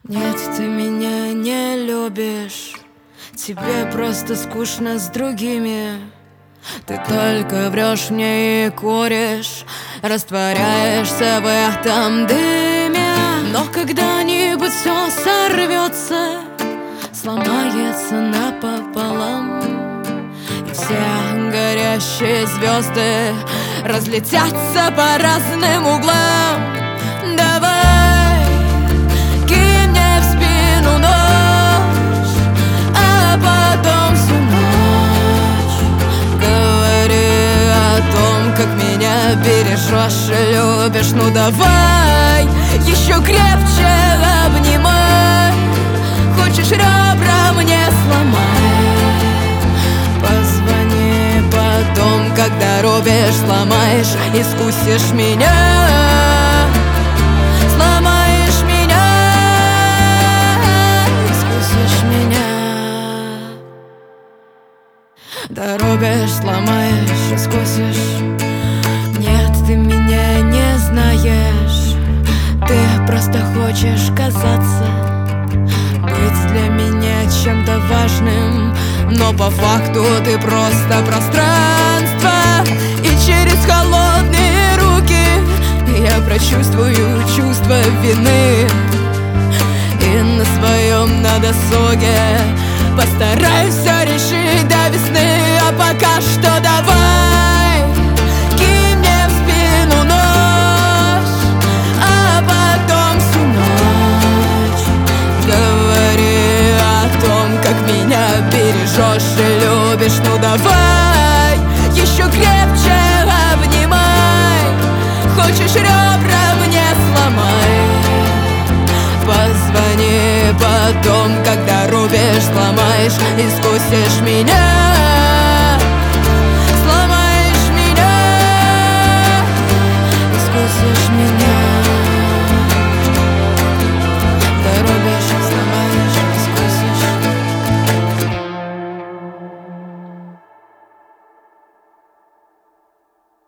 Нет, ты меня не любишь, тебе просто скучно с другими. Ты только врешь мне и куришь, растворяешься в этом дыме. Но когда-нибудь все сорвется, сломается напополам, и все горящие звезды разлетятся по разным углам. Давай, кинь мне в спину нож, а потом всю ночь говори о том, как меня бережешь и любишь. Ну давай, еще крепче обнимай, хочешь ребра мне сломай. Позвони потом, когда рубишь, сломаешь, искусишь меня. Сломаешь меня, искусишь меня. Дорубишь, сломаешь, искусишь. Нет, ты меня не знаешь, ты просто хочешь казаться, быть для меня чем-то важным, но по факту ты просто пространство. И через холодные руки я прочувствую чувство вины, и на своем досуге постараюсь все решить до весны. А пока что давай, кинь мне в спину нож, а потом всю ночь говори о том, как меня бережешь и любишь. Ну давай, еще крепче обнимай, хочешь ребра мне сломай. Позвони потом, когда рубишь, сломаешь, искусишь меня.